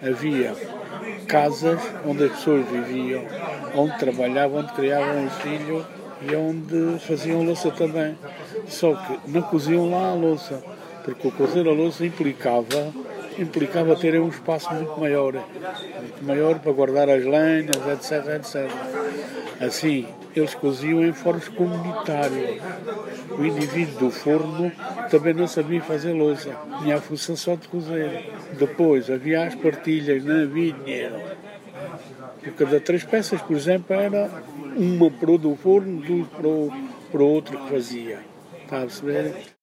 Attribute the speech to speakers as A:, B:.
A: havia casas onde as pessoas viviam, onde trabalhavam, onde criavam os filhos e onde faziam louça também. Só que não coziam lá a louça, porque o cozer a louça implicava terem um espaço muito maior para guardar as lenhas, etc, etc. Assim, eles coziam em fornos comunitários. O indivíduo do forno também não sabia fazer louça, tinha a função só de cozer. Depois havia as partilhas, não havia dinheiro. Por cada 3 peças, por exemplo, era uma para o do forno, 2 para o outro que fazia. Está a perceber?